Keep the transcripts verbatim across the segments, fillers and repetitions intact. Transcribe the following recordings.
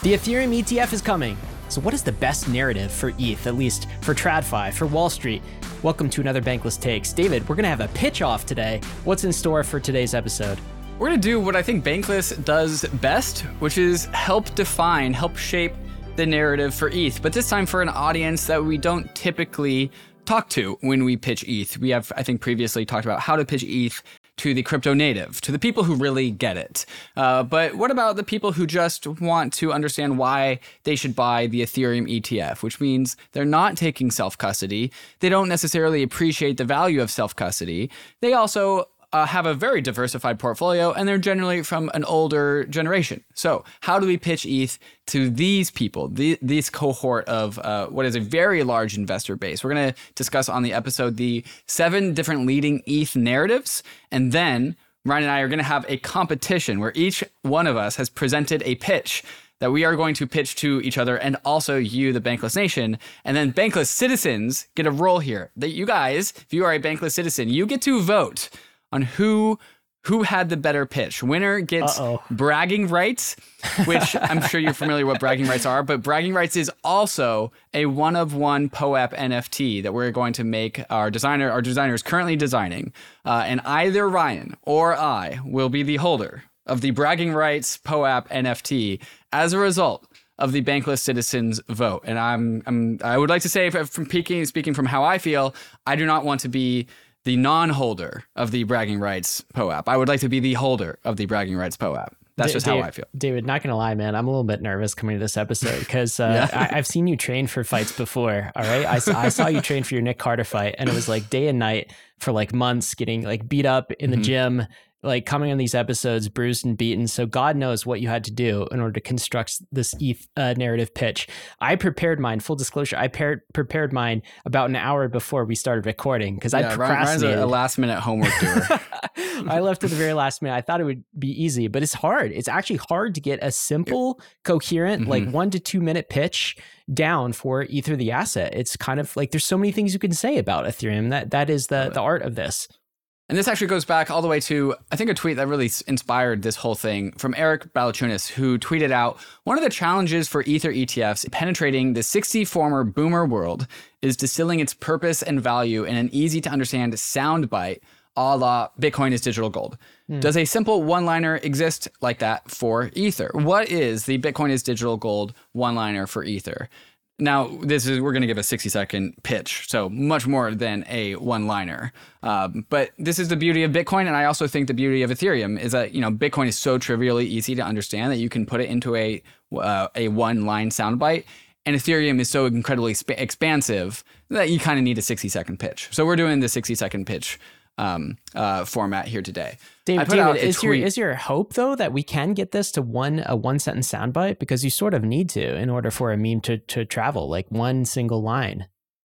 The Ethereum E T F is coming. So what is the best narrative for E T H, at least for TradFi, for Wall Street? Welcome to another Bankless Takes. David, we're going to have a pitch off today. What's in store for today's episode? We're going to do what I think Bankless does best, which is help define, help shape the narrative for E T H, but this time for an audience that we don't typically talk to when we pitch E T H. We have, I think, previously talked about how to pitch E T H to the crypto native, to the people who really get it. Uh, but what about the people who just want to understand why they should buy the Ethereum E T F, which means they're not taking self-custody. They don't necessarily appreciate the value of self-custody. They also Uh, have a very diversified portfolio, and they're generally from an older generation. So how do we pitch E T H to these people, the, this cohort of uh, what is a very large investor base? We're going to discuss on the episode the seven different leading E T H narratives, and then Ryan and I are going to have a competition where each one of us has presented a pitch that we are going to pitch to each other and also you, the Bankless Nation. And then Bankless citizens get a role here. That you guys, if you are a Bankless citizen, you get to vote on who who had the better pitch. Winner gets Uh-oh. bragging rights, which I'm sure you're familiar with what bragging rights are, but bragging rights is also a one-of-one P O A P N F T that we're going to make our designer, our designer is currently designing. Uh, and either Ryan or I will be the holder of the bragging rights P O A P N F T as a result of the Bankless citizens vote. And I'm, I'm I would like to say, from speaking, speaking from how I feel, I do not want to be the non-holder of the bragging rights P O A P. I would like to be the holder of the bragging rights P O A P. That's D- just David, how I feel. David, not going to lie, man, I'm a little bit nervous coming to this episode because uh, Yeah. I- I've seen you train for fights before, all right? I, s- I saw you train for your Nick Carter fight, and it was like day and night for like months, getting like beat up in the Mhm. gym, like coming on these episodes bruised and beaten. So God knows what you had to do in order to construct this E T H uh, narrative pitch. I prepared mine, full disclosure, I paired, prepared mine about an hour before we started recording because I Yeah, Ryan- procrastinated. Ryan's a, a last-minute homework doer. I left at the very last minute. I thought it would be easy, but it's hard. It's actually hard to get a simple, coherent, Mhm. like one to two minute pitch down for either the asset. It's kind of like there's so many things you can say about Ethereum. That that is the the art of this. And this actually goes back all the way to, I think, a tweet that really inspired this whole thing from Eric Balachunas, who tweeted out, one of the challenges for Ether E T Fs penetrating the sixty former boomer world is distilling its purpose and value in an easy to understand soundbite a la Bitcoin is digital gold. Hmm. Does a simple one-liner exist like that for Ether? What is the Bitcoin is digital gold one-liner for Ether? Now, this is we're going to give a sixty second pitch, so much more than a one-liner. Um, but this is the beauty of Bitcoin, and I also think the beauty of Ethereum is that, you know, Bitcoin is so trivially easy to understand that you can put it into a uh, a one-line soundbite, and Ethereum is so incredibly sp- expansive that you kind of need a sixty second pitch. So we're doing the sixty second pitch um, uh, format here today. David, put out David a is your tweet- is your hope though that we can get this to one a one sentence soundbite, because you sort of need to in order for a meme to to travel, like one single line.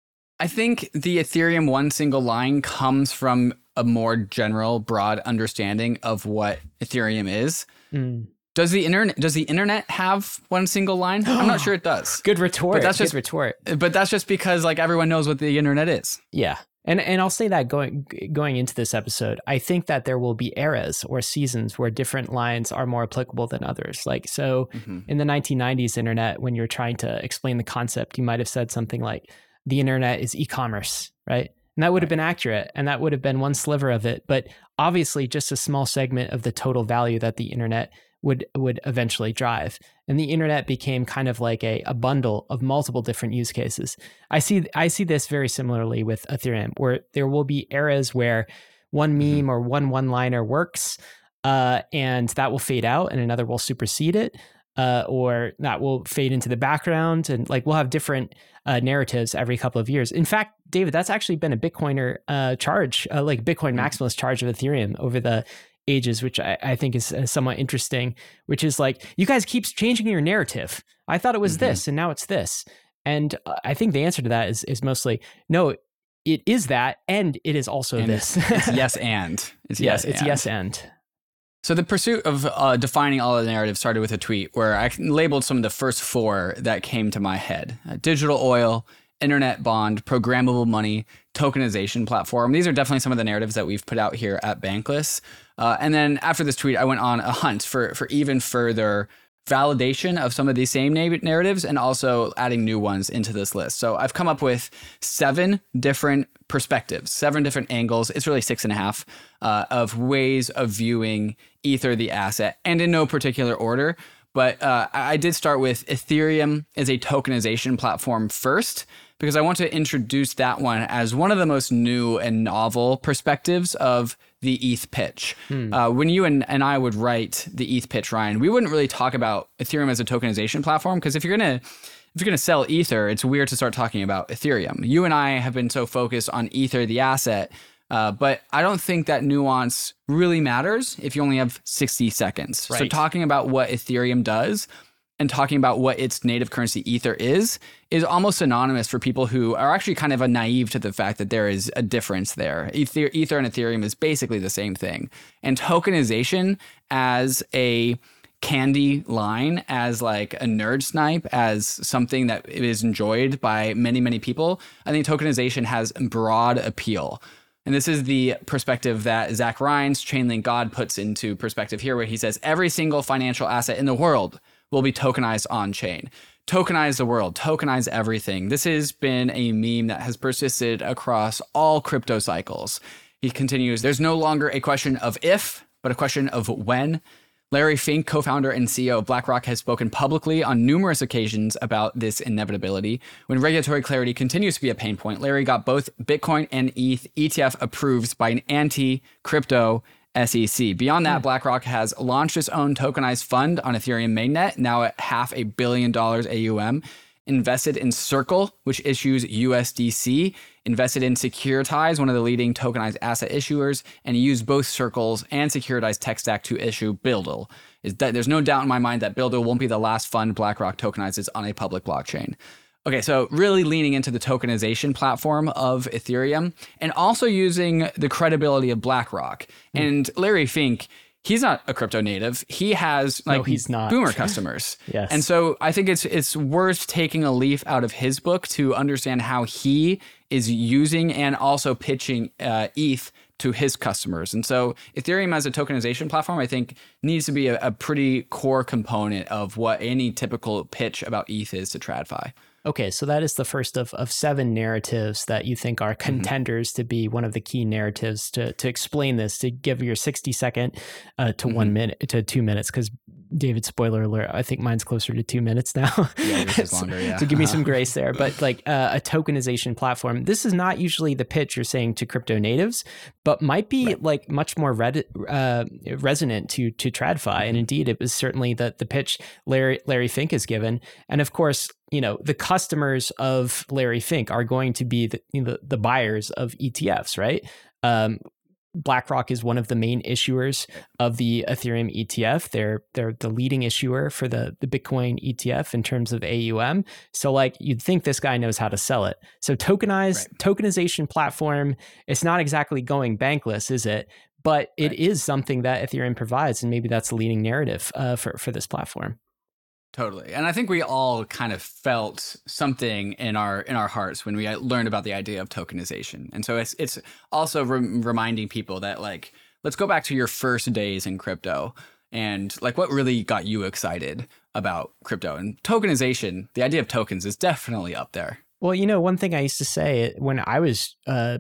I think the Ethereum one single line comes from a more general, broad understanding of what Ethereum is. Mm. Does the internet does the internet have one single line? I'm not sure it does. Good retort. But that's Good just- retort. But that's just because like everyone knows what the internet is. Yeah. And and I'll say that going going into this episode, I think that there will be eras or seasons where different lines are more applicable than others. Like, so Mm-hmm. in the nineteen nineties internet, when you're trying to explain the concept, you might have said something like, the internet is e-commerce, right? And that would have been accurate, and that would have been one sliver of it, but obviously just a small segment of the total value that the internet would would eventually drive. And the internet became kind of like a, a bundle of multiple different use cases. I see I see this very similarly with Ethereum, where there will be eras where one meme Mm-hmm. or one one-liner works, uh, and that will fade out and another will supersede it, uh, or that will fade into the background. And like we'll have different uh, narratives every couple of years. In fact, David, that's actually been a Bitcoiner uh, charge, uh, like Bitcoin maximalist charge of Ethereum over the ages, which I, I think is uh, somewhat interesting, which is like, you guys keep changing your narrative. I thought it was Mm-hmm. this and now it's this. And uh, I think the answer to that is is mostly, no, it is that, and it is also And this. It's yes and. It's yes, yes it's and. yes and. So the pursuit of uh, defining all the narratives started with a tweet where I labeled some of the first four that came to my head. Uh, digital oil, internet bond, programmable money, tokenization platform. These are definitely some of the narratives that we've put out here at Bankless. Uh, and then after this tweet, I went on a hunt for for even further validation of some of these same na- narratives and also adding new ones into this list. So I've come up with seven different perspectives, seven different angles. It's really six and a half uh, of ways of viewing Ether, the asset, and in no particular order. But uh, I did start with Ethereum as a tokenization platform first, because I want to introduce that one as one of the most new and novel perspectives of the E T H pitch. Hmm. Uh, when you and, and I would write the E T H pitch, Ryan, we wouldn't really talk about Ethereum as a tokenization platform, because if you're gonna if you're gonna sell Ether, it's weird to start talking about Ethereum. You and I have been so focused on Ether, the asset, uh, but I don't think that nuance really matters if you only have sixty seconds. Right. So talking about what Ethereum does and talking about what its native currency Ether is, is almost synonymous for people who are actually kind of a naive to the fact that there is a difference there. Ether, Ether and Ethereum is basically the same thing. And tokenization as a candy line, as like a nerd snipe, as something that is enjoyed by many, many people, I think tokenization has broad appeal. And this is the perspective that Zach Rines, Chainlink God, puts into perspective here, where he says every single financial asset in the world will be tokenized on chain. Tokenize the world, tokenize everything. This has been a meme that has persisted across all crypto cycles. He continues, there's no longer a question of if, but a question of when. Larry Fink, co-founder and C E O of BlackRock, has spoken publicly on numerous occasions about this inevitability. When regulatory clarity continues to be a pain point, Larry got both Bitcoin and E T H E T F approved by an anti-crypto S E C. Beyond that, BlackRock has launched its own tokenized fund on Ethereum mainnet, now at half a billion dollars A U M, invested in Circle, which issues U S D C, invested in Securitize, one of the leading tokenized asset issuers, and used both Circle's and Securitize tech stack to issue Buildle. Is that there's no doubt in my mind that Buildle won't be the last fund BlackRock tokenizes on a public blockchain. Okay, so really leaning into the tokenization platform of Ethereum and also using the credibility of BlackRock. Mm. And Larry Fink, he's not a crypto native. He has like no, he's not. boomer customers. Yes. And so I think it's it's worth taking a leaf out of his book to understand how he is using and also pitching uh, E T H to his customers. And so Ethereum as a tokenization platform, I think, needs to be a, a pretty core component of what any typical pitch about E T H is to TradFi. Okay, so that is the first of, of seven narratives that you think are contenders mm-hmm. to be one of the key narratives to to explain this, to give your sixty second uh, to mm-hmm. one minute to two minutes. Because David, spoiler alert, I think mine's closer to two minutes now. Yeah, this is longer. Yeah, so give me some grace there. But like uh, a tokenization platform, this is not usually the pitch you're saying to crypto natives, but might be right. like much more red, uh, resonant to to TradFi. Mm-hmm. And indeed, it was certainly the the pitch Larry Larry Fink has given, and of course, you know, the customers of Larry Fink are going to be the, you know, the buyers of E T Fs, right? Um, BlackRock is one of the main issuers of the Ethereum E T F. They're they're the leading issuer for the, the Bitcoin E T F in terms of A U M. So like you'd think this guy knows how to sell it. So tokenized right. tokenization platform, it's not exactly going bankless, is it? But it right. is something that Ethereum provides, and maybe that's the leading narrative uh, for, for this platform. Totally. And I think we all kind of felt something in our in our hearts when we learned about the idea of tokenization. And so it's it's also re- reminding people that, like, let's go back to your first days in crypto and like what really got you excited about crypto. And tokenization, the idea of tokens, is definitely up there. Well, you know, one thing I used to say when I was uh,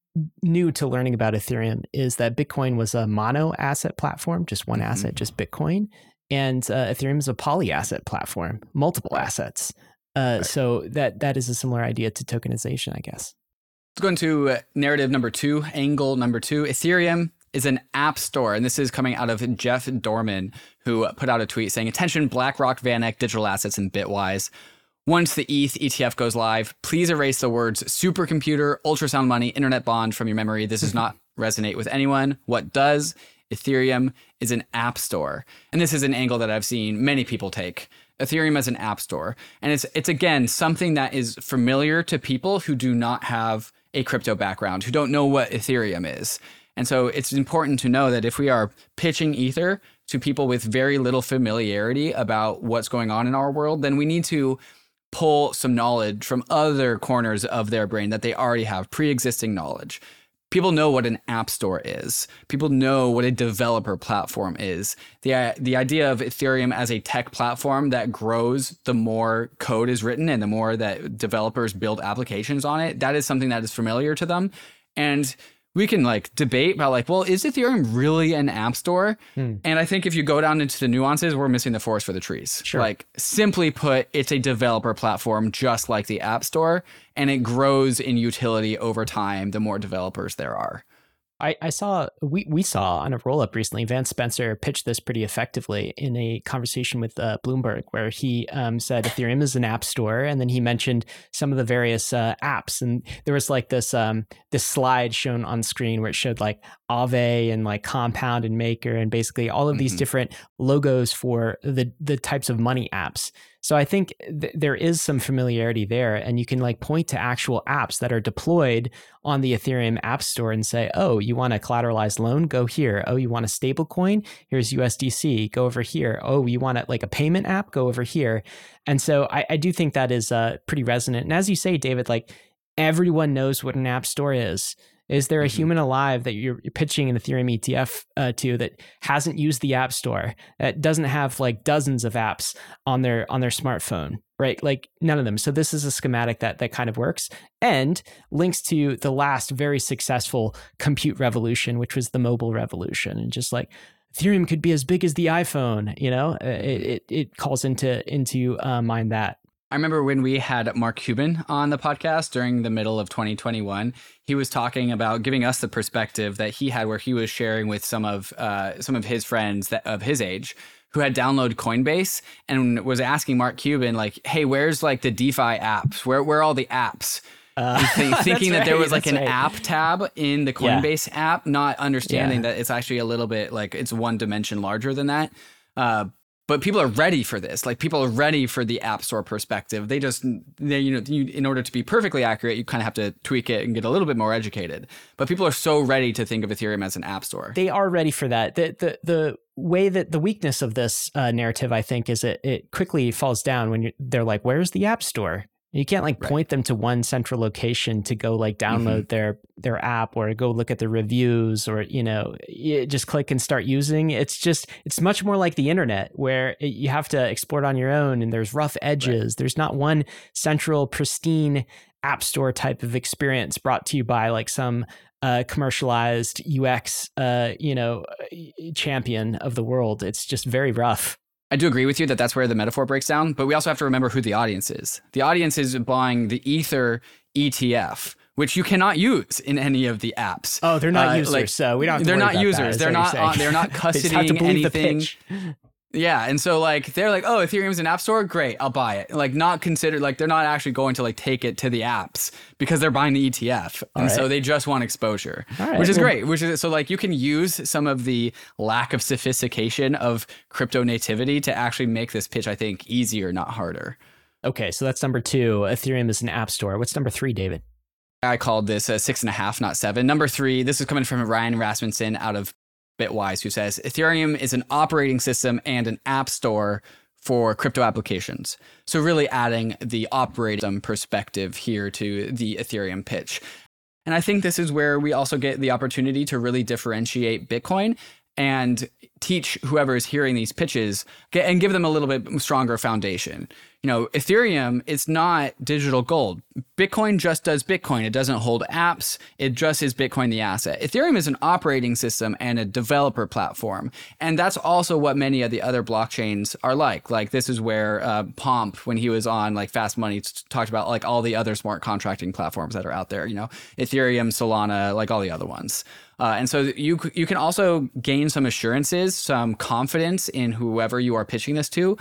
new to learning about Ethereum is that Bitcoin was a mono asset platform, just one mm-hmm. asset, just Bitcoin. And uh, Ethereum is a poly-asset platform, multiple assets. Uh, right. So that that is a similar idea to tokenization, I guess. Let's go into narrative number two, angle number two. Ethereum is an app store. And this is coming out of Jeff Dorman, who put out a tweet saying, attention, BlackRock, VanEck, digital assets, and Bitwise. Once the E T H E T F goes live, please erase the words supercomputer, ultrasound money, internet bond from your memory. This does not resonate with anyone. What does? Ethereum is an app store. And this is an angle that I've seen many people take. Ethereum as an app store. And it's, it's again, something that is familiar to people who do not have a crypto background, who don't know what Ethereum is. And so it's important to know that if we are pitching Ether to people with very little familiarity about what's going on in our world, then we need to pull some knowledge from other corners of their brain that they already have, pre-existing knowledge. people know what an app store is. People know what a developer platform is. The, the idea of Ethereum as a tech platform that grows the more code is written and the more that developers build applications on it, that is something that is familiar to them. And we can like debate about like, well, is Ethereum really an app store? Hmm. And I think if you go down into the nuances, we're missing the forest for the trees. Sure. Like simply put, it's a developer platform just like the app store, and it grows in utility over time the more developers there are. I, I saw, we, we saw on a roll-up recently, Vance Spencer pitched this pretty effectively in a conversation with uh, Bloomberg, where he um, said Ethereum is an app store, and then he mentioned some of the various uh, apps. And there was like this um, this slide shown on screen where it showed like Aave and like Compound and Maker and basically all of these mm-hmm. different logos for the the types of money apps. So I think th- there is some familiarity there, and you can like point to actual apps that are deployed on the Ethereum App Store and say, oh, you want a collateralized loan? Go here. Oh, you want a stable coin? Here's U S D C. Go over here. Oh, you want it like a payment app? Go over here. And so I, I do think that is uh, pretty resonant. And as you say, David, like everyone knows what an app store is. Is there a mm-hmm. human alive that you're, you're pitching an Ethereum E T F uh, to that hasn't used the App Store, that doesn't have like dozens of apps on their on their smartphone, right? Like none of them. So this is a schematic that that kind of works and links to the last very successful compute revolution, which was the mobile revolution. And just like Ethereum could be as big as the iPhone, you know, it it, it calls into into uh, mind that. I remember when we had Mark Cuban on the podcast during the middle of twenty twenty-one, he was talking about giving us the perspective that he had where he was sharing with some of uh, some of his friends that of his age who had downloaded Coinbase and was asking Mark Cuban like, hey, where's like the DeFi apps? Where, where are all the apps? Uh, th- thinking that right, there was like an right. app tab in the Coinbase yeah. app, not understanding yeah. that it's actually a little bit like it's one dimension larger than that. Uh, But people are ready for this. Like people are ready for the App Store perspective. They just, they, you know, you, in order to be perfectly accurate, you kind of have to tweak it and get a little bit more educated. But people are so ready to think of Ethereum as an App Store. They are ready for that. The the the way that the weakness of this uh, narrative, I think, is it it quickly falls down when you're, they're like, "Where's the App Store?" You can't like point right. them to one central location to go like download mm-hmm. their their app or go look at the reviews or, you know, you just click and start using. It's just, it's much more like the internet where it, you have to explore it on your own and there's rough edges. Right. There's not one central pristine app store type of experience brought to you by like some uh, commercialized U X, uh, you know, champion of the world. It's just very rough. I do agree with you that that's where the metaphor breaks down, but we also have to remember who the audience is. The audience is buying the Ether E T F, which you cannot use in any of the apps. Oh, they're not uh, users, like, so we don't. Have to they're worry not about users. That, they're not. Uh, they're not custodying anything. Yeah, and so like they're like, oh, Ethereum's an app store, great, I'll buy it. Like not considered, like they're not actually going to like take it to the apps because they're buying the E T F, and right. so they just want exposure, right. which is well, great. Which is so like you can use some of the lack of sophistication of crypto nativity to actually make this pitch, I think, easier, not harder. Okay, so that's number two. Ethereum is an app store. What's number three, David? I called this a six and a half, not seven. Number three. This is coming from Ryan Rasmussen out of Bitwise, who says Ethereum is an operating system and an app store for crypto applications. So really adding the operating perspective here to the Ethereum pitch. And I think this is where we also get the opportunity to really differentiate Bitcoin and teach whoever is hearing these pitches get, and give them a little bit stronger foundation. You know, Ethereum, it's not digital gold. Bitcoin just does Bitcoin. It doesn't hold apps. It just is Bitcoin the asset. Ethereum is an operating system and a developer platform. And that's also what many of the other blockchains are like. Like this is where uh, Pomp, when he was on like Fast Money, talked about like all the other smart contracting platforms that are out there, you know, Ethereum, Solana, like all the other ones. Uh, and so you you can also gain some assurances, some confidence in whoever you are pitching this to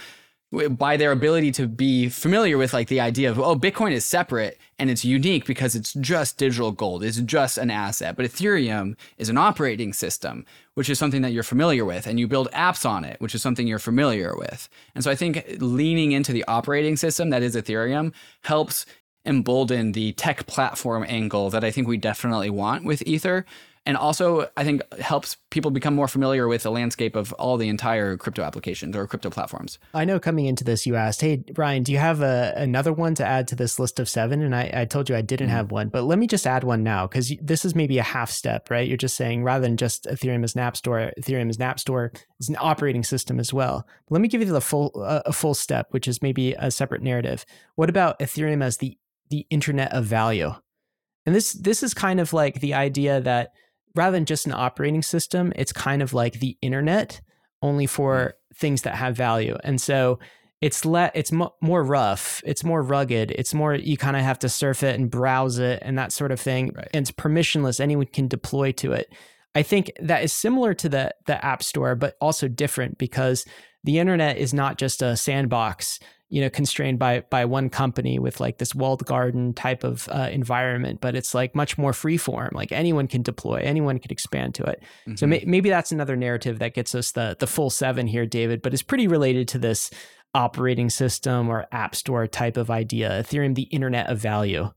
by their ability to be familiar with like the idea of, oh, Bitcoin is separate and it's unique because it's just digital gold. It's just an asset. But Ethereum is an operating system, which is something that you're familiar with, and you build apps on it, which is something you're familiar with. And so I think leaning into the operating system that is Ethereum helps embolden the tech platform angle that I think we definitely want with Ether. And also, I think helps people become more familiar with the landscape of all the entire crypto applications or crypto platforms. I know coming into this, you asked, hey, Brian, do you have a, another one to add to this list of seven? And I, I told you I didn't mm-hmm. have one, but let me just add one now, because this is maybe a half step, right? You're just saying rather than just Ethereum as an app store, Ethereum as an app store is an operating system as well. But let me give you the full uh, a full step, which is maybe a separate narrative. What about Ethereum as the the internet of value? And this this is kind of like the idea that rather than just an operating system, it's kind of like the internet, only for things that have value. And so it's le- it's mo- more rough, it's more rugged, it's more, you kind of have to surf it and browse it and that sort of thing. Right. And it's permissionless, anyone can deploy to it. I think that is similar to the the App Store, but also different because the internet is not just a sandbox, you know, constrained by by one company with like this walled garden type of uh, environment, but it's like much more free form. Like anyone can deploy, anyone can expand to it. Mm-hmm. So may- maybe that's another narrative that gets us the the full seven here, David, but it's pretty related to this operating system or app store type of idea. Ethereum, the internet of value.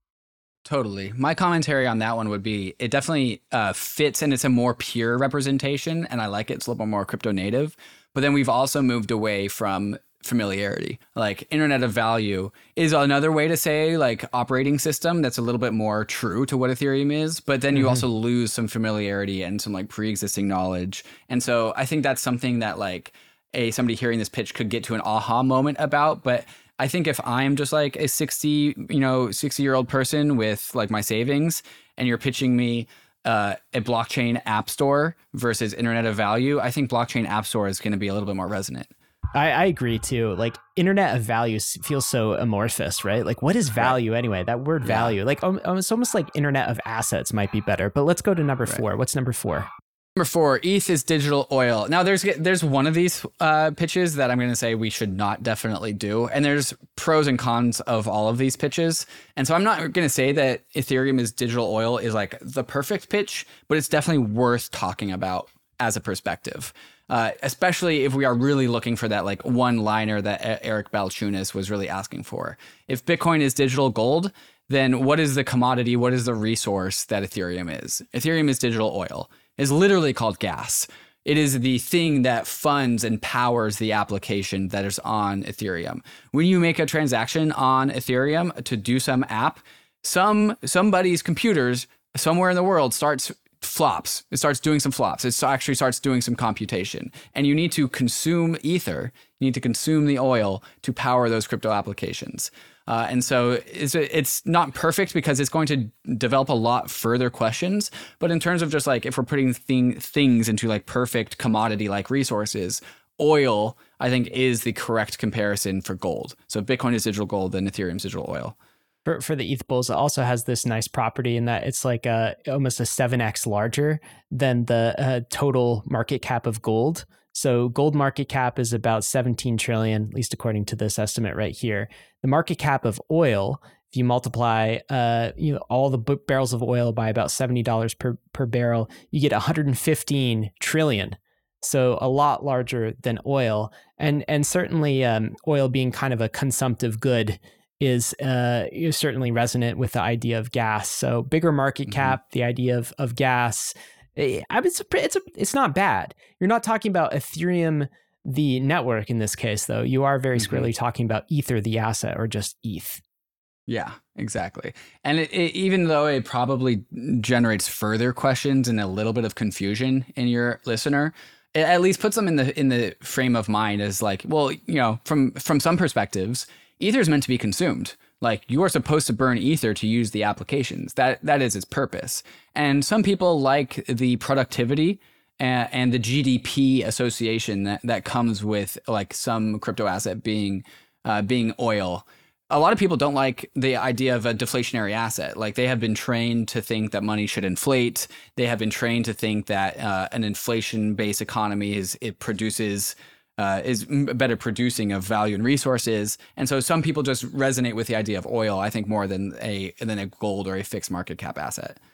Totally. My commentary on that one would be it definitely uh, fits and it's a more pure representation, and I like it. It's a little bit more crypto native. But then we've also moved away from familiarity. Like internet of value is another way to say like operating system that's a little bit more true to what Ethereum is, but then you mm-hmm. also lose some familiarity and some like pre-existing knowledge. And so I think that's something that like a somebody hearing this pitch could get to an aha moment about. But I think if I'm just like a sixty, you know, sixty year old person with like my savings and you're pitching me uh, a blockchain app store versus internet of value, I think blockchain app store is going to be a little bit more resonant. I, I agree too. Like internet of value feels so amorphous, right? Like what is value right. anyway? That word value, yeah. like um, it's almost like internet of assets might be better, but let's go to number right. four. What's number four? Number four, E T H is digital oil. Now there's there's one of these uh, pitches that I'm going to say we should not definitely do. And there's pros and cons of all of these pitches. And so I'm not going to say that Ethereum is digital oil is like the perfect pitch, but it's definitely worth talking about as a perspective. Uh, especially if we are really looking for that like one liner that Eric Balchunas was really asking for. If Bitcoin is digital gold, then what is the commodity? What is the resource that Ethereum is? Ethereum is digital oil. It's literally called gas. It is the thing that funds and powers the application that is on Ethereum. When you make a transaction on Ethereum to do some app, some somebody's computers somewhere in the world starts flops. It starts doing some flops. It actually starts doing some computation. And you need to consume ether. You need to consume the oil to power those crypto applications. Uh, and so it's, it's not perfect because it's going to develop a lot further questions. But in terms of just like if we're putting thing, things into like perfect commodity-like resources, oil, I think, is the correct comparison for gold. So if Bitcoin is digital gold, then Ethereum is digital oil. For, for the E T H bulls, it also has this nice property in that it's like a, almost a seven x larger than the uh, total market cap of gold. So gold market cap is about seventeen trillion, at least according to this estimate right here. The market cap of oil, if you multiply uh, you know, all the b- barrels of oil by about seventy dollars per, per barrel, you get one hundred fifteen trillion. So a lot larger than oil. And, and certainly um, oil being kind of a consumptive good is uh, is certainly resonant with the idea of gas. So bigger market cap, mm-hmm. the idea of of gas, I mean, it's a, it's a, it's not bad. You're not talking about Ethereum, the network in this case, though. You are very mm-hmm. squarely talking about Ether, the asset, or just E T H. Yeah, exactly. And it, it, even though it probably generates further questions and a little bit of confusion in your listener, it at least puts them in the in the frame of mind as like, well, you know, from from some perspectives, Ether is meant to be consumed. Like you are supposed to burn Ether to use the applications. That that is its purpose. And some people like the productivity and, and the G D P association that, that comes with like some crypto asset being uh, being oil. A lot of people don't like the idea of a deflationary asset. Like they have been trained to think that money should inflate. They have been trained to think that uh, an inflation-based economy is it produces uh, is better producing of value and resources. And so some people just resonate with the idea of oil, I think, more than a than a gold or a fixed market cap asset.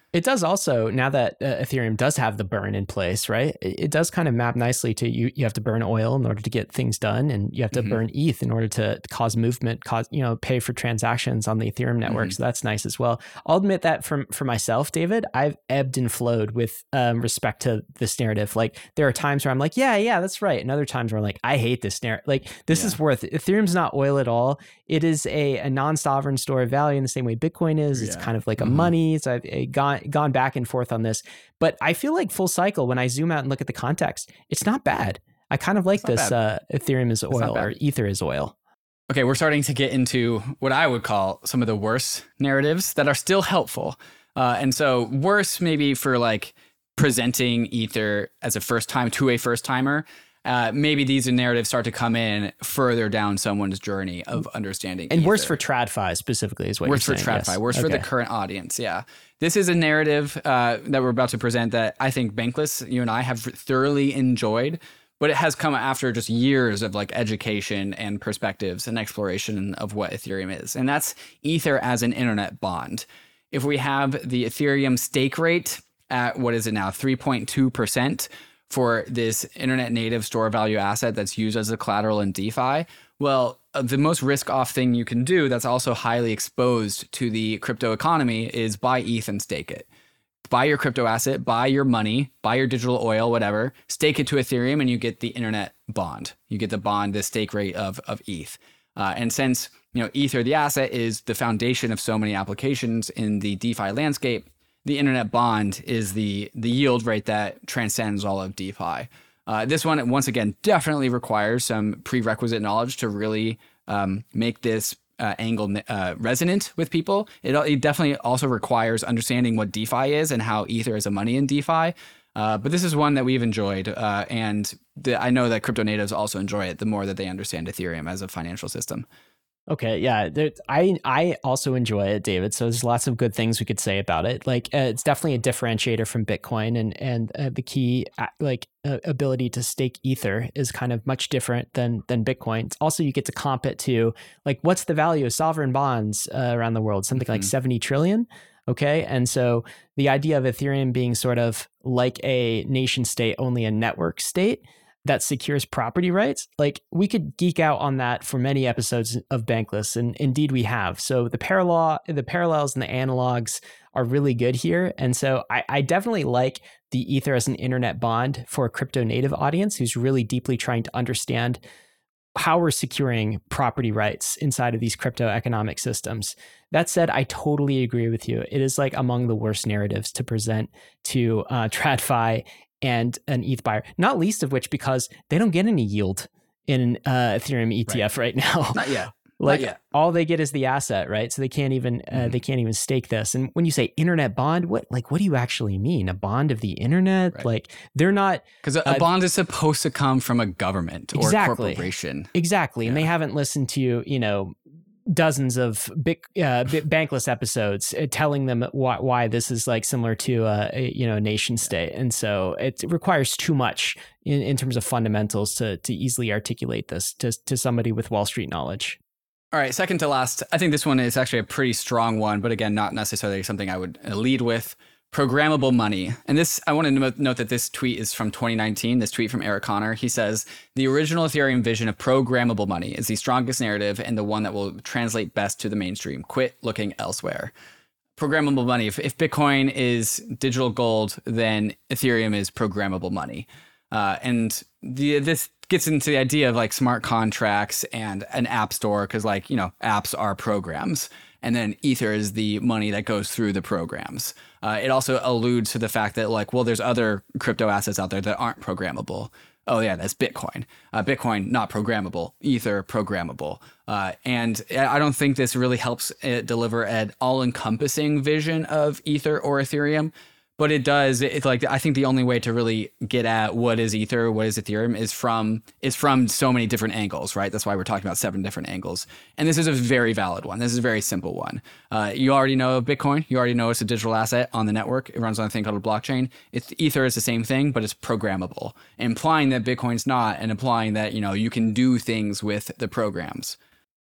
It does also, now that uh, Ethereum does have the burn in place, right? It, it does kind of map nicely to you. You have to burn oil in order to get things done, and you have to mm-hmm. burn E T H in order to cause movement, cause, you know, pay for transactions on the Ethereum network. Mm-hmm. So that's nice as well. I'll admit that from for myself, David, I've ebbed and flowed with um, respect to this narrative. Like there are times where I'm like, yeah, yeah, that's right. And other times where I'm like, I hate this narrative. Like this yeah. is worth it. Ethereum's not oil at all. It is a, a non-sovereign store of value in the same way Bitcoin is. Yeah. It's kind of like mm-hmm. a money. So I've, I've gone, gone back and forth on this, but I feel like full cycle, when I zoom out and look at the context, it's not bad. I kind of like this uh, Ethereum is oil or Ether is oil. Okay, we're starting to get into what I would call some of the worse narratives that are still helpful. Uh, and so worse maybe for like presenting Ether as a first time to a first timer. Uh, maybe these narratives start to come in further down someone's journey of understanding And Ether. worse for TradFi specifically is what worse you're saying. Worse for TradFi, yes. worse okay. for the current audience, yeah. This is a narrative uh, that we're about to present that I think Bankless, you and I have thoroughly enjoyed, but it has come after just years of like education and perspectives and exploration of what Ethereum is. And that's Ether as an internet bond. If we have the Ethereum stake rate at, what is it now, three point two percent, for this internet native store value asset that's used as a collateral in DeFi, well, uh, the most risk off thing you can do that's also highly exposed to the crypto economy is buy E T H and stake it. Buy your crypto asset, buy your money, buy your digital oil, whatever, stake it to Ethereum, and you get the internet bond. You get the bond, the stake rate of, of E T H. Uh, and since, you know, Ether, the asset, is the foundation of so many applications in the DeFi landscape, the internet bond is the the yield rate that transcends all of DeFi. Uh, this one, once again, definitely requires some prerequisite knowledge to really um, make this uh, angle uh, resonant with people. It, it definitely also requires understanding what DeFi is and how Ether is a money in DeFi. Uh, but this is one that we've enjoyed, uh, and the, I know that crypto natives also enjoy it the more that they understand Ethereum as a financial system. Okay, yeah, there, I I also enjoy it, David. So there's lots of good things we could say about it. Like uh, it's definitely a differentiator from Bitcoin, and and uh, the key uh, like uh, ability to stake Ether is kind of much different than than Bitcoin. It's also, you get to comp it to like what's the value of sovereign bonds uh, around the world? Something mm-hmm. like seventy trillion. Okay, and so the idea of Ethereum being sort of like a nation state, only a network state that secures property rights, like we could geek out on that for many episodes of Bankless, and indeed we have. So the parallel, the parallels and the analogs are really good here, and so I, I definitely like the Ether as an internet bond for a crypto native audience who's really deeply trying to understand how we're securing property rights inside of these crypto economic systems. That said, I totally agree with you. It is like among the worst narratives to present to uh, TradFi and an E T H buyer, not least of which because they don't get any yield in uh, Ethereum E T F right, right now. Not yet. Like not yet. All they get is the asset, right? So they can't even uh, mm-hmm. they can't even stake this. And when you say internet bond, what like what do you actually mean? A bond of the internet? Right. Like they're not, because a, a uh, bond is supposed to come from a government or exactly, a corporation. Exactly, yeah. And they haven't listened to you know. dozens of big, uh, Bankless episodes uh, telling them why, why this is like similar to uh, a you know nation state, and so it requires too much in, in terms of fundamentals to to easily articulate this to to somebody with Wall Street knowledge. All right, second to last, I think this one is actually a pretty strong one, but again, not necessarily something I would lead with. Programmable money. And this, I want to note that this tweet is from twenty nineteen, this tweet from Eric Connor. He says, the original Ethereum vision of programmable money is the strongest narrative and the one that will translate best to the mainstream. Quit looking elsewhere. Programmable money. If, if Bitcoin is digital gold, then Ethereum is programmable money. Uh, and the, this gets into the idea of like smart contracts and an app store, because like, you know, apps are programs. And then Ether is the money that goes through the programs. Uh, it also alludes to the fact that like, well, there's other crypto assets out there that aren't programmable. Oh yeah, that's Bitcoin. Uh, Bitcoin, not programmable. Ether, programmable. Uh, and I don't think this really helps it deliver an all-encompassing vision of Ether or Ethereum. But it does. It's like, I think the only way to really get at what is Ether, what is Ethereum, is from is from so many different angles, right? That's why we're talking about seven different angles. And this is a very valid one. This is a very simple one. Uh, you already know Bitcoin. You already know it's a digital asset on the network. It runs on a thing called a blockchain. It's, Ether is the same thing, but it's programmable, implying that Bitcoin's not, and implying that, you know, you can do things with the programs.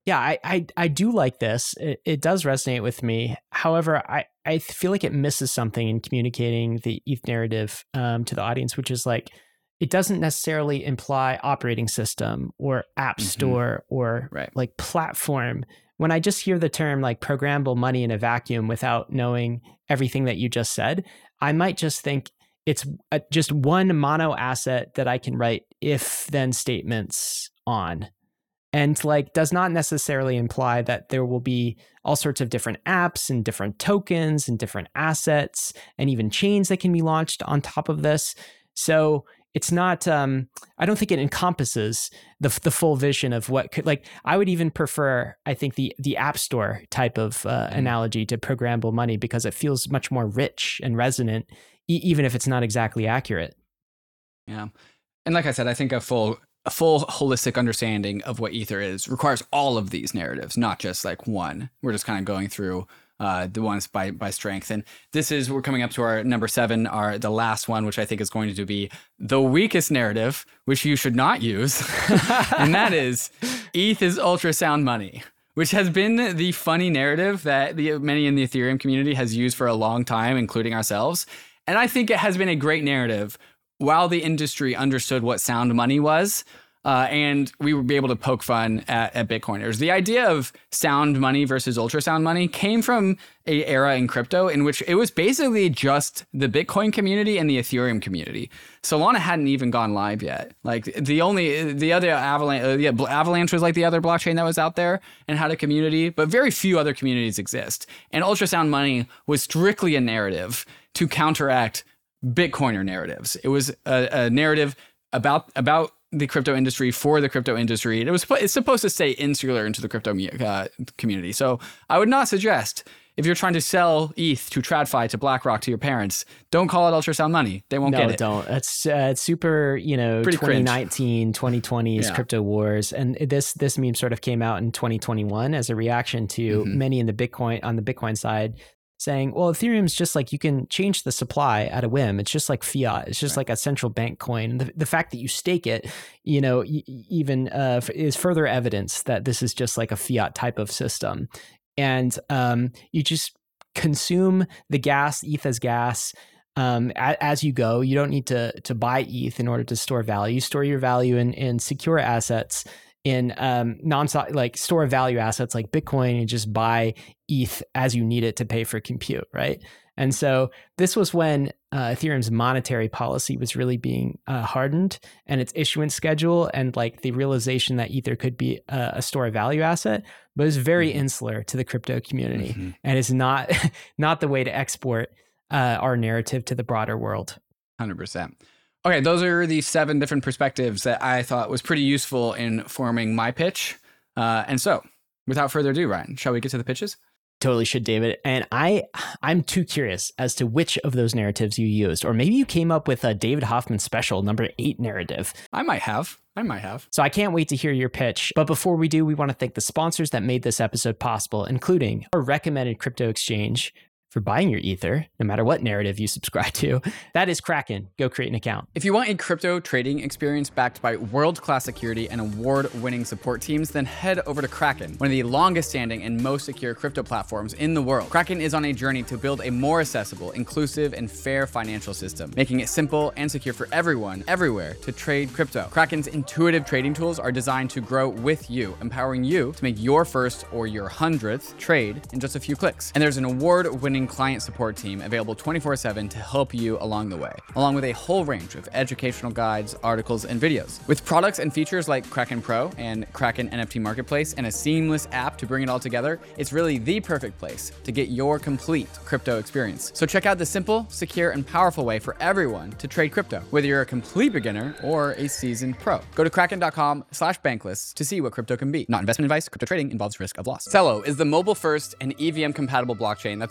Yeah, I, I I do like this. It, it does resonate with me. However, I, I feel like it misses something in communicating the E T H narrative um, to the audience, which is like, it doesn't necessarily imply operating system or app Mm-hmm. store or Right. like platform. When I just hear the term like programmable money in a vacuum without knowing everything that you just said, I might just think it's a, just one mono asset that I can write if then statements on. And like does not necessarily imply that there will be all sorts of different apps and different tokens and different assets and even chains that can be launched on top of this. So it's not, um, I don't think it encompasses the the full vision of what could, like, I would even prefer, I think, the the App Store type of uh, mm. analogy to programmable money because it feels much more rich and resonant, e- even if it's not exactly accurate. Yeah. And like I said, I think a full a full holistic understanding of what Ether is requires all of these narratives, not just like one. We're just kind of going through uh, the ones by by strength. And this is, we're coming up to our number seven, our the last one, which I think is going to be the weakest narrative, which you should not use. And that is E T H is ultrasound money, which has been the funny narrative that the many in the Ethereum community has used for a long time, including ourselves. And I think it has been a great narrative while the industry understood what sound money was, uh, and we would be able to poke fun at, at Bitcoiners. The idea of sound money versus ultrasound money came from an era in crypto in which it was basically just the Bitcoin community and the Ethereum community. Solana hadn't even gone live yet. Like the only, the other Avalanche, uh, yeah, Avalanche was like the other blockchain that was out there and had a community, but very few other communities exist. And ultrasound money was strictly a narrative to counteract Bitcoiner narratives. It was a, a narrative about about the crypto industry for the crypto industry. It was it's supposed to stay insular into the crypto uh, community. So I would not suggest, if you're trying to sell E T H to TradFi, to BlackRock, to your parents, don't call it ultrasound money. They won't no, get it. No, don't. It's, uh, it's super, you know, Pretty twenty nineteen, twenty twenties yeah. crypto wars. And this this meme sort of came out in twenty twenty-one as a reaction to mm-hmm. many in the Bitcoin, on the Bitcoin side, saying, well, Ethereum's just like, you can change the supply at a whim. It's just like fiat. It's just right. like a central bank coin. The, the fact that you stake it, you know, y- even uh, is further evidence that this is just like a fiat type of system. And um, you just consume the gas, E T H as gas, um, a, as you go. You don't need to to buy E T H in order to store value. You store your value in, in secure assets, in um, non like store of value assets like Bitcoin, and just buy E T H as you need it to pay for compute, right? And so this was when uh, Ethereum's monetary policy was really being uh, hardened, and its issuance schedule, and like the realization that Ether could be a, a store of value asset, but it was very mm-hmm. insular to the crypto community, mm-hmm. and is not not the way to export uh, our narrative to the broader world. one hundred percent. Okay, those are the seven different perspectives that I thought was pretty useful in forming my pitch. Uh, and so, without further ado, Ryan, shall we get to the pitches? Totally should, David. And I, I'm too curious as to which of those narratives you used, or maybe you came up with a David Hoffman special number eight narrative. I might have. I might have. So I can't wait to hear your pitch. But before we do, we want to thank the sponsors that made this episode possible, including our recommended crypto exchange for buying your Ether, no matter what narrative you subscribe to. That is Kraken. Go create an account. If you want a crypto trading experience backed by world-class security and award-winning support teams, then head over to Kraken, one of the longest-standing and most secure crypto platforms in the world. Kraken is on a journey to build a more accessible, inclusive, and fair financial system, making it simple and secure for everyone, everywhere, to trade crypto. Kraken's intuitive trading tools are designed to grow with you, empowering you to make your first or your hundredth trade in just a few clicks. And there's an award-winning client support team available twenty-four seven to help you along the way, along with a whole range of educational guides, articles, and videos. With products and features like Kraken Pro and Kraken N F T Marketplace and a seamless app to bring it all together, it's really the perfect place to get your complete crypto experience. So check out the simple, secure, and powerful way for everyone to trade crypto, whether you're a complete beginner or a seasoned pro. Go to kraken.com slash bankless to see what crypto can be. Not investment advice. Crypto trading involves risk of loss. Celo is the mobile-first and E V M-compatible blockchain that's built for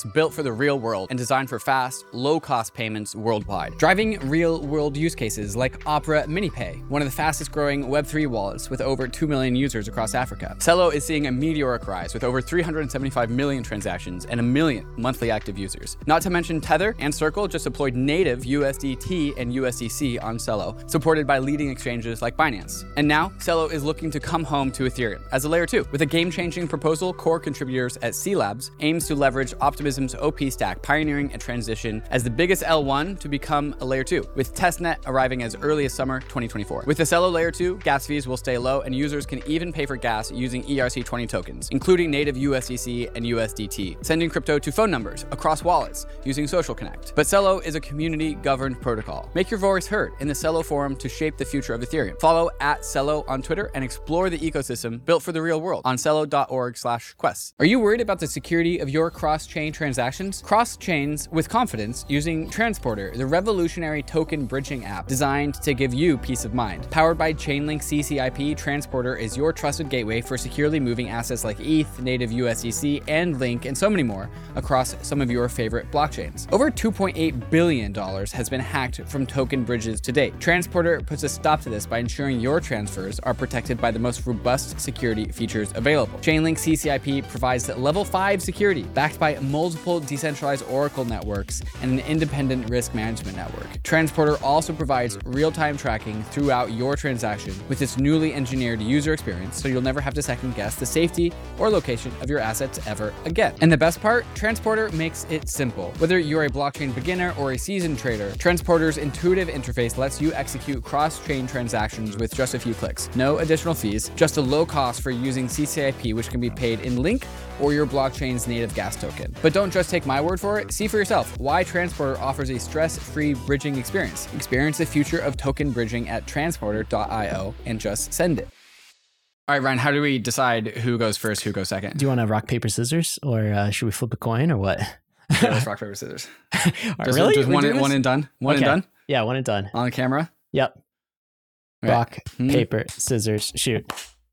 the real world and designed for fast, low-cost payments worldwide, driving real-world use cases like Opera MiniPay, one of the fastest-growing Web three wallets with over two million users across Africa. Celo is seeing a meteoric rise with over three hundred seventy-five million transactions and a million monthly active users. Not to mention Tether and Circle just deployed native U S D T and U S D C on Celo, supported by leading exchanges like Binance. And now, Celo is looking to come home to Ethereum as a layer two. With a game-changing proposal, core contributors at C Labs aims to leverage Optimism's O P stack, pioneering a transition as the biggest L one to become a layer two, with testnet arriving as early as summer twenty twenty-four. With the Celo layer two, gas fees will stay low and users can even pay for gas using E R C twenty tokens, including native U S D C and U S D T, sending crypto to phone numbers across wallets using Social Connect. But Celo is a community-governed protocol. Make your voice heard in the Celo forum to shape the future of Ethereum. Follow at Celo on Twitter and explore the ecosystem built for the real world on celo dot org slash quests. Are you worried about the security of your cross-chain transactions? Cross chains with confidence using Transporter, the revolutionary token bridging app designed to give you peace of mind. Powered by Chainlink C C I P, Transporter is your trusted gateway for securely moving assets like E T H, native U S D C, and Link, and so many more across some of your favorite blockchains. Over two point eight billion dollars has been hacked from token bridges to date. Transporter puts a stop to this by ensuring your transfers are protected by the most robust security features available. Chainlink C C I P provides level five security, backed by multiple decentralized Oracle networks and an independent risk management network. Transporter also provides real-time tracking throughout your transaction with its newly engineered user experience, so you'll never have to second guess the safety or location of your assets ever again. And the best part, Transporter makes it simple. Whether you're a blockchain beginner or a seasoned trader, Transporter's intuitive interface lets you execute cross-chain transactions with just a few clicks. No additional fees, just a low cost for using C C I P, which can be paid in Link or your blockchain's native gas token. But don't just take my word for it. See for yourself why Transporter offers a stress-free bridging experience. Experience the future of token bridging at transporter dot io and just send it. All right, Ryan, how do we decide who goes first, who goes second? Do you want to rock, paper, scissors, or uh, should we flip a coin, or what? Yeah, let's rock, paper, scissors. Just, really? Just one, and, one and done? One okay. and done? Yeah, one and done. On the camera? Yep. Right. Rock, Hmm. paper, scissors, shoot.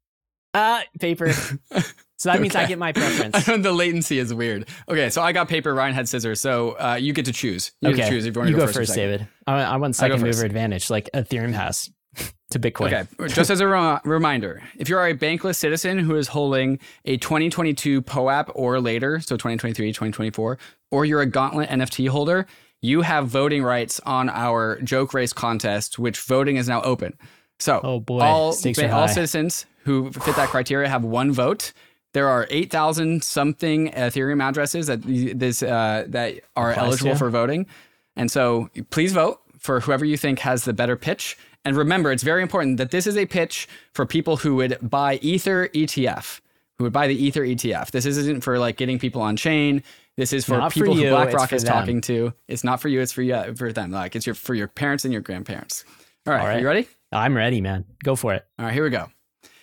Uh, paper. So that means Okay. I get my preference. The latency is weird. Okay, so I got paper, Ryan had scissors, so uh, you get to choose. You okay. get to choose if you want you to go, go first, first, or second. David. I want, I want I go second first. mover advantage, like Ethereum has to Bitcoin. Okay, just as a re- reminder, if you're a bankless citizen who is holding a twenty twenty-two P O A P or later, so twenty twenty-three, twenty twenty-four, or you're a Gauntlet N F T holder, you have voting rights on our joke race contest, which voting is now open. So Oh boy, all, stakes are all high. citizens who fit that criteria have one vote. There are eight thousand something Ethereum addresses that this uh, that are Applies eligible to. for voting. And so please vote for whoever you think has the better pitch. And remember, it's very important that this is a pitch for people who would buy Ether E T F, who would buy the Ether E T F. This isn't for like getting people on chain. This is for Not for people who you, BlackRock it's for is them. talking to. It's not for you. It's for you, for them. Like it's your for your parents and your grandparents. All right, All are right. you ready? I'm ready, man. Go for it. All right, here we go.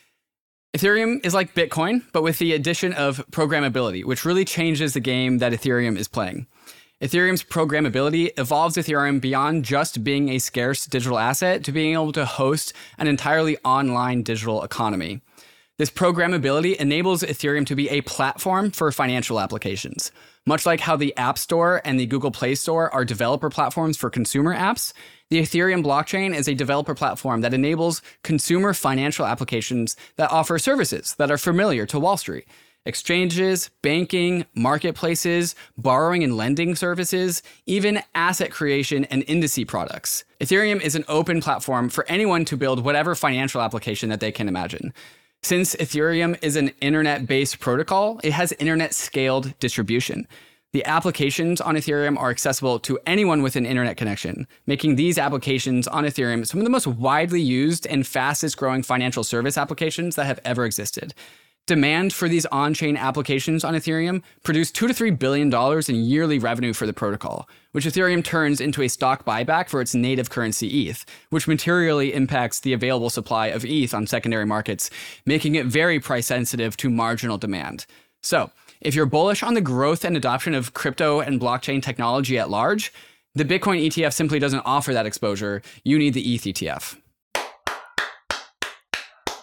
Ethereum is like Bitcoin, but with the addition of programmability, which really changes the game that Ethereum is playing. Ethereum's programmability evolves Ethereum beyond just being a scarce digital asset to being able to host an entirely online digital economy. This programmability enables Ethereum to be a platform for financial applications. Much like how the App Store and the Google Play Store are developer platforms for consumer apps, the Ethereum blockchain is a developer platform that enables consumer financial applications that offer services that are familiar to Wall Street. Exchanges, banking, marketplaces, borrowing and lending services, even asset creation and indice products. Ethereum is an open platform for anyone to build whatever financial application that they can imagine. Since Ethereum is an internet-based protocol, it has internet-scaled distribution. The applications on Ethereum are accessible to anyone with an internet connection, making these applications on Ethereum some of the most widely used and fastest growing financial service applications that have ever existed. Demand for these on-chain applications on Ethereum produced two to three billion dollars in yearly revenue for the protocol, which Ethereum turns into a stock buyback for its native currency E T H, which materially impacts the available supply of E T H on secondary markets, making it very price sensitive to marginal demand. So, if you're bullish on the growth and adoption of crypto and blockchain technology at large, the Bitcoin E T F simply doesn't offer that exposure. You need the E T H E T F.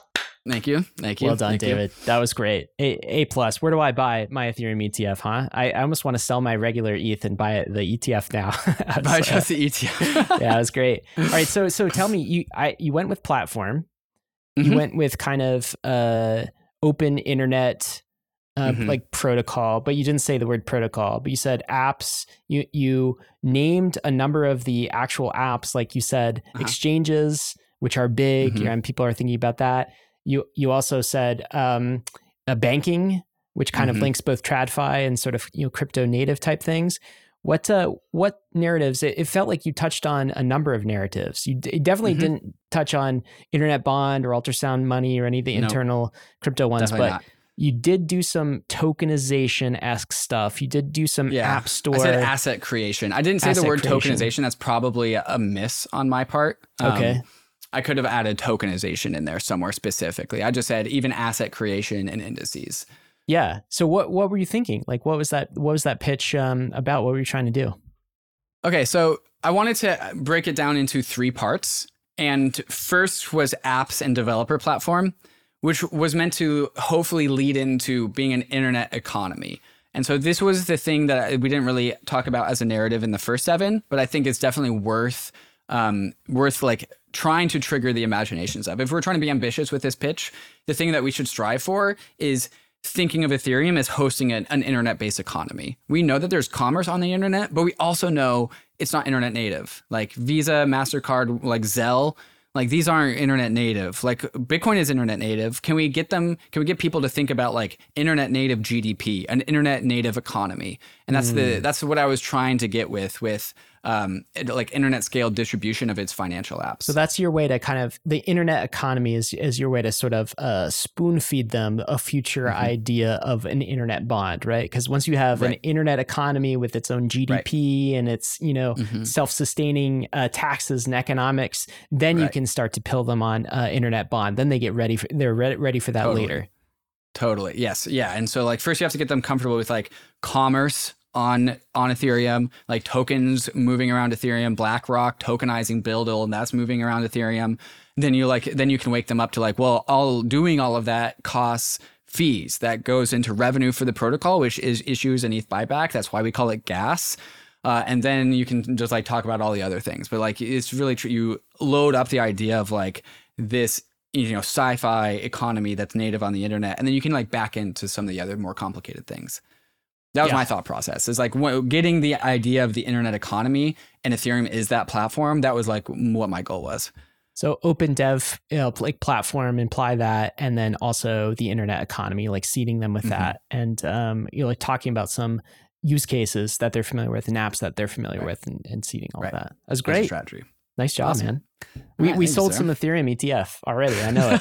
Thank you. Thank you. Well done, Thank David. You. That was great. A, A plus. Where do I buy my Ethereum E T F, huh? I, I almost want to sell my regular E T H and buy it, the E T F now. Buy just the E T F. Yeah, it was great. All right. So so tell me, you I you went with platform. Mm-hmm. You went with kind of uh, open internet uh, mm-hmm. like protocol, but you didn't say the word protocol, but you said apps. You you named a number of the actual apps, like you said, uh-huh. exchanges, which are big, mm-hmm. and people are thinking about that. You you also said um, a banking, which kind mm-hmm. of links both TradFi and sort of you know crypto native type things. What uh, what narratives? It, it felt like you touched on a number of narratives. You d- definitely mm-hmm. didn't touch on internet bond or ultrasound money or any of the no, internal crypto ones, but not. You did do some tokenization-esque stuff. You did do some yeah. app store. I said asset creation. I didn't say the word creation. Tokenization. That's probably a miss on my part. Okay. Um, I could have added tokenization in there somewhere specifically. I just said even asset creation and indices. Yeah. So what what were you thinking? Like, what was that? What was that pitch um, about? What were you trying to do? Okay, so I wanted to break it down into three parts. And first was apps and developer platform, which was meant to hopefully lead into being an internet economy. And so this was the thing that we didn't really talk about as a narrative in the first seven, but I think it's definitely worth um, worth like trying to trigger the imaginations of. If we're trying to be ambitious with this pitch, the thing that we should strive for is thinking of Ethereum as hosting an, an internet-based economy. We know that there's commerce on the internet, but we also know it's not internet native. Like Visa, MasterCard, like Zelle, like these aren't internet native. Like Bitcoin is internet native. Can we get them, can we get people to think about like internet native G D P, an internet native economy? And that's mm. the, that's what I was trying to get with, with um, like internet scale distribution of its financial apps. So that's your way to kind of, the internet economy is, is your way to sort of uh, spoon feed them a future mm-hmm. idea of an internet bond, right? Because once you have right. an internet economy with its own G D P right. and its, you know, mm-hmm. self-sustaining uh, taxes and economics, then right. you can start to pill them on uh, internet bond. Then they get ready for, they're re- ready for that totally. later. Totally. Yes. Yeah. And so like first you have to get them comfortable with like commerce on on Ethereum, like tokens moving around Ethereum, BlackRock tokenizing Buildle, and that's moving around Ethereum. Then you like then you can wake them up to like, well, all doing all of that costs fees. That goes into revenue for the protocol, which is issues an E T H buyback. That's why we call it gas. Uh, and then you can just like talk about all the other things. But like it's really true. You load up the idea of like this, you know, sci-fi economy that's native on the internet, and then you can like back into some of the other more complicated things. That was yeah. my thought process. Is like getting the idea of the internet economy, and Ethereum is that platform. That was like what my goal was. So open dev, you know, like platform, imply that, and then also the internet economy, like seeding them with mm-hmm. that, and um, you know, like talking about some use cases that they're familiar with and apps that they're familiar right. with, and, and seeding all right. of that. That was great. Strategy. Nice job, awesome. man. We right, we sold you, some Ethereum E T F already. I know it.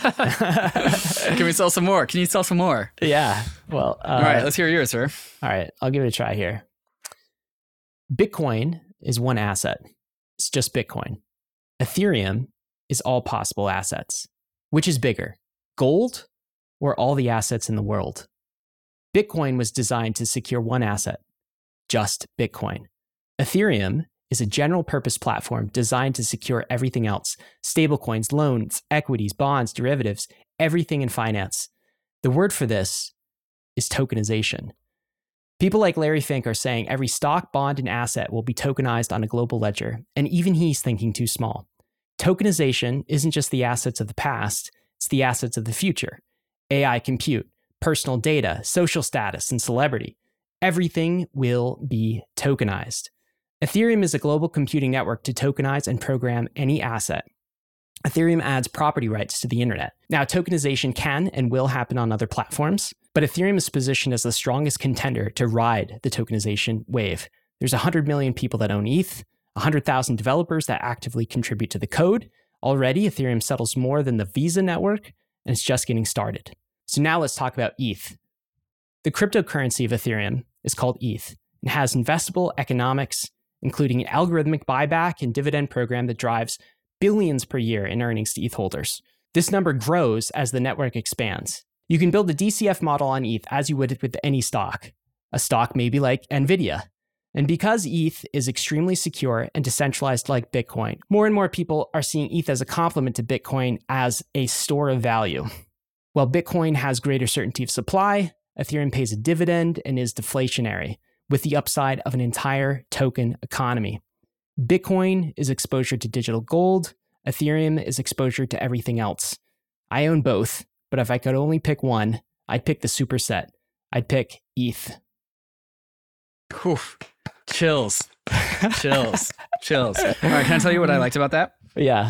Can we sell some more? Can you sell some more? Yeah. Well, uh, all right. Let's hear yours, sir. All right. I'll give it a try here. Bitcoin is one asset. It's just Bitcoin. Ethereum is all possible assets. Which is bigger, gold or all the assets in the world? Bitcoin was designed to secure one asset, just Bitcoin. Ethereum is a general purpose platform designed to secure everything else: stablecoins, loans, equities, bonds, derivatives, everything in finance. The word for this is tokenization. People like Larry Fink are saying every stock, bond, and asset will be tokenized on a global ledger, and even he's thinking too small. Tokenization isn't just the assets of the past, it's the assets of the future. A I compute, personal data, social status, and celebrity. Everything will be tokenized. Ethereum is a global computing network to tokenize and program any asset. Ethereum adds property rights to the internet. Now, tokenization can and will happen on other platforms, but Ethereum is positioned as the strongest contender to ride the tokenization wave. There's one hundred million people that own E T H, one hundred thousand developers that actively contribute to the code. Already, Ethereum settles more than the Visa network, and it's just getting started. So now let's talk about E T H. The cryptocurrency of Ethereum is called E T H and has investable economics, including an algorithmic buyback and dividend program that drives billions per year in earnings to E T H holders. This number grows as the network expands. You can build a D C F model on E T H as you would with any stock. A stock maybe like NVIDIA. And because E T H is extremely secure and decentralized like Bitcoin, more and more people are seeing E T H as a complement to Bitcoin as a store of value. While Bitcoin has greater certainty of supply, Ethereum pays a dividend and is deflationary, with the upside of an entire token economy. Bitcoin is exposure to digital gold. Ethereum is exposure to everything else. I own both, but if I could only pick one, I'd pick the superset. I'd pick E T H. Oof. Chills. Chills. Chills. All right, can I tell you what I liked about that? Yeah.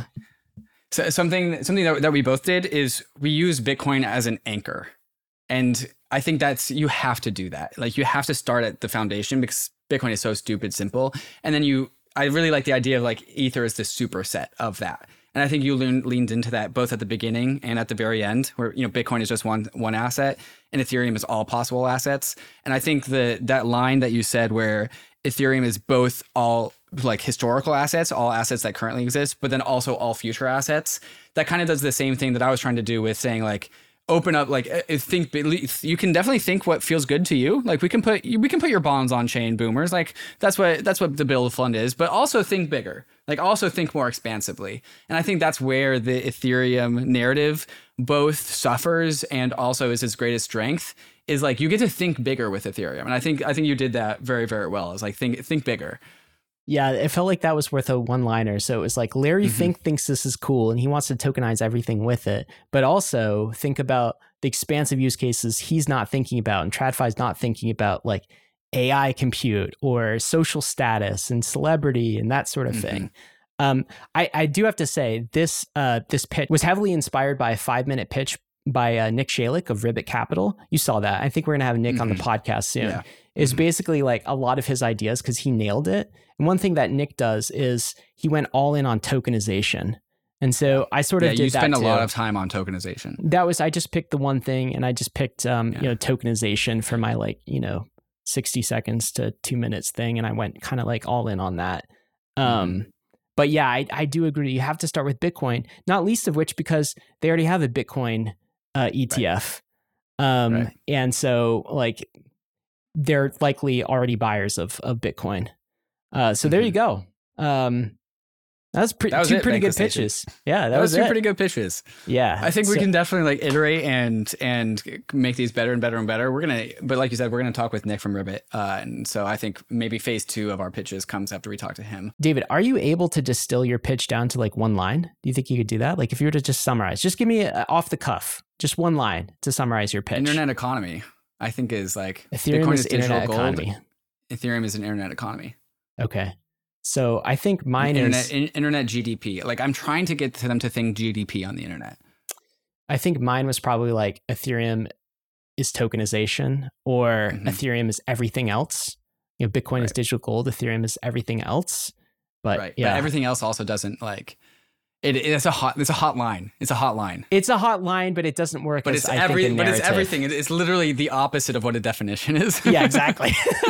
So something something that, that we both did is we use Bitcoin as an anchor. And I think that's, you have to do that. Like, you have to start at the foundation because Bitcoin is so stupid simple. And then you, I really like the idea of like Ether is the superset of that. And I think you lean, leaned into that both at the beginning and at the very end, where, you know, Bitcoin is just one one asset and Ethereum is all possible assets. And I think the that line that you said where Ethereum is both all like historical assets, all assets that currently exist, but then also all future assets, that kind of does the same thing that I was trying to do with saying like, open up, like think, you can definitely think what feels good to you. Like we can put, we can put your bonds on chain, boomers. Like that's what, that's what the build fund is, but also think bigger, like also think more expansively. And I think that's where the Ethereum narrative both suffers and also is its greatest strength, is like, you get to think bigger with Ethereum. And I think, I think you did that very, very well. It's like, think, think bigger. Yeah, it felt like that was worth a one-liner. So it was like Larry Mm-hmm. Fink thinks this is cool and he wants to tokenize everything with it, but also think about the expansive use cases he's not thinking about and TradFi's not thinking about, like A I compute or social status and celebrity and that sort of Mm-hmm. thing. Um, I, I do have to say this uh, this pitch was heavily inspired by a five-minute pitch by uh, Nick Shalik of Ribbit Capital. You saw that. I think we're going to have Nick mm-hmm. on the podcast soon. Yeah. Is mm-hmm. basically like a lot of his ideas because he nailed it. And one thing that Nick does is he went all in on tokenization. And so I sort of yeah, did you spend that a too. lot of time on tokenization. That was, I just picked the one thing and I just picked, um, Yeah. you know, tokenization for my like, you know, sixty seconds to two minutes thing. And I went kind of like all in on that. Um, mm-hmm. But yeah, I, I do agree. You have to start with Bitcoin, not least of which because they already have a Bitcoin uh, E T F. Right. Um, right. And so like they're likely already buyers of, of Bitcoin. Uh, so mm-hmm. there you go. Um, that was, pre- that was two it, pretty good pitches. Yeah, that, that was, was two it. pretty good pitches. Yeah, I think so, we can definitely like iterate and and make these better and better and better. We're gonna, but like you said, we're gonna talk with Nick from Ribbit, uh, and so I think maybe phase two of our pitches comes after we talk to him. David, are you able to distill your pitch down to like one line? Do you think you could do that? Like if you were to just summarize, just give me a, off the cuff, just one line to summarize your pitch. Internet economy, I think, is like Ethereum Bitcoin is, is digital internet gold. Economy. Ethereum is an internet economy. Okay. So I think mine internet, is in, internet G D P. Like I'm trying to get to them to think G D P on the internet. I think mine was probably like Ethereum is tokenization, or mm-hmm. Ethereum is everything else. You know, Bitcoin right. is digital gold. Ethereum is everything else. But right. yeah, but everything else also doesn't like it. It's a hot. It's a hot line. It's a hot line. It's a hot line, but it doesn't work. But as, it's I every. think, a but it's narrative. everything. It's literally the opposite of what a definition is. Yeah, exactly.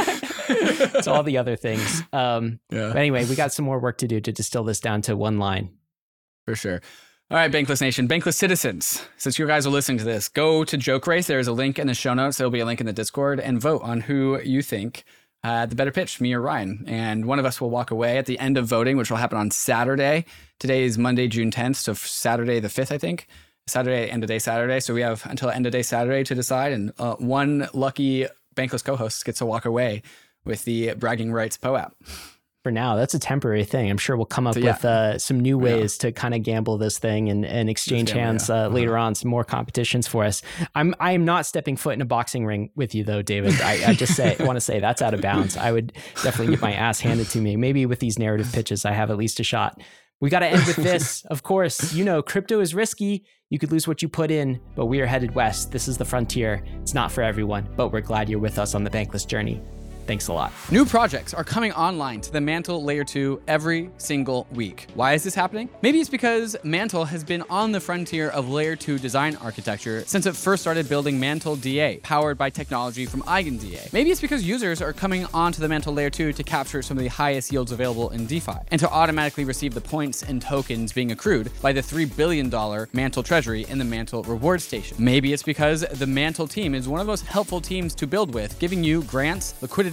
It's all the other things. Um, yeah. But anyway, we got some more work to do to distill this down to one line. For sure. All right, Bankless Nation, Bankless citizens, since you guys are listening to this, go to Joke Race. There's a link in the show notes. There'll be a link in the Discord, and vote on who you think had the better pitch, me or Ryan. And one of us will walk away at the end of voting, which will happen on Saturday. Today is Monday, June tenth, so Saturday the fifth, I think. Saturday, end of day Saturday. So we have until end of day Saturday to decide, and uh, one lucky Bankless co-host gets to walk away with the Bragging Rights P O A P. For now, that's a temporary thing. I'm sure we'll come up so, yeah. with uh, some new ways yeah. to kind of gamble this thing and, and exchange gamble, hands yeah. uh, uh-huh. later on, some more competitions for us. I'm I am not stepping foot in a boxing ring with you though, David. I, I just say I want to say that's out of bounds. I would definitely get my ass handed to me. Maybe with these narrative pitches, I have at least a shot. We got to end with this. Of course, you know, crypto is risky. You could lose what you put in, but we are headed west. This is the frontier. It's not for everyone, but we're glad you're with us on the Bankless journey. Thanks a lot. New projects are coming online to the Mantle Layer two every single week. Why is this happening? Maybe it's because Mantle has been on the frontier of Layer two design architecture since it first started building Mantle D A, powered by technology from EigenDA. Maybe it's because users are coming onto the Mantle Layer two to capture some of the highest yields available in DeFi, and to automatically receive the points and tokens being accrued by the three billion dollars Mantle treasury in the Mantle reward station. Maybe it's because the Mantle team is one of the most helpful teams to build with, giving you grants, liquidity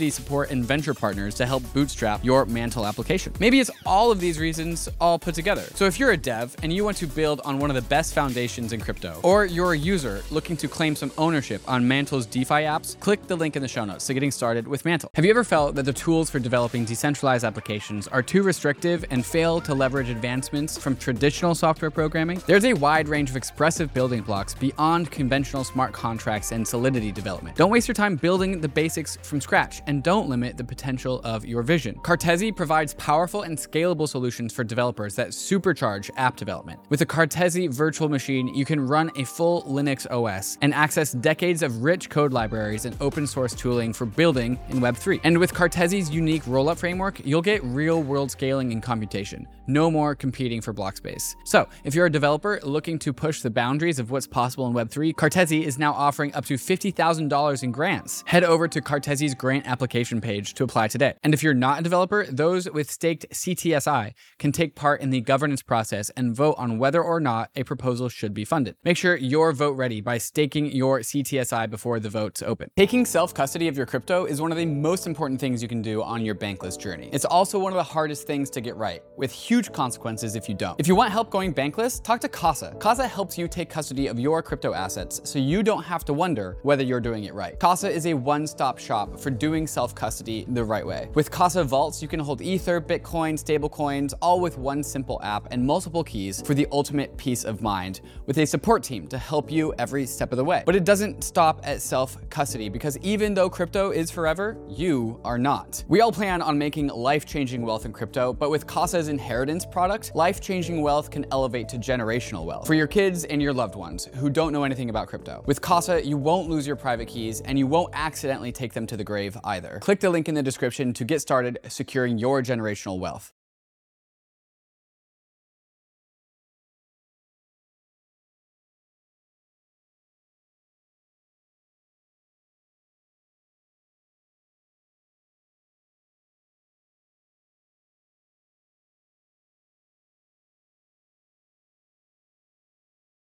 custody support and venture partners to help bootstrap your Mantle application. Maybe it's all of these reasons all put together. So if you're a dev and you want to build on one of the best foundations in crypto, or you're a user looking to claim some ownership on Mantle's DeFi apps, click the link in the show notes to getting started with Mantle. Have you ever felt that the tools for developing decentralized applications are too restrictive and fail to leverage advancements from traditional software programming? There's a wide range of expressive building blocks beyond conventional smart contracts and Solidity development. Don't waste your time building the basics from scratch, and don't limit the potential of your vision. Cartesi provides powerful and scalable solutions for developers that supercharge app development. With the Cartesi virtual machine, you can run a full Linux O S and access decades of rich code libraries and open source tooling for building in Web three. And with Cartesi's unique rollup framework, you'll get real-world scaling and computation. No more competing for block space. So, if you're a developer looking to push the boundaries of what's possible in Web three, Cartesi is now offering up to fifty thousand dollars in grants. Head over to Cartesi's grant application page to apply today. And if you're not a developer, those with staked C T S I can take part in the governance process and vote on whether or not a proposal should be funded. Make sure you're vote ready by staking your C T S I before the votes open. Taking self-custody of your crypto is one of the most important things you can do on your bankless journey. It's also one of the hardest things to get right, with huge consequences if you don't. If you want help going bankless, talk to Casa. Casa helps you take custody of your crypto assets so you don't have to wonder whether you're doing it right. Casa is a one-stop shop for doing self-custody the right way. With Casa Vaults, you can hold Ether, Bitcoin, stablecoins, all with one simple app and multiple keys for the ultimate peace of mind, with a support team to help you every step of the way. But it doesn't stop at self-custody, because even though crypto is forever, you are not. We all plan on making life-changing wealth in crypto, but with Casa's inheritance product, life-changing wealth can elevate to generational wealth for your kids and your loved ones who don't know anything about crypto. With Casa, you won't lose your private keys and you won't accidentally take them to the grave either. Click the link in the description to get started securing your generational wealth.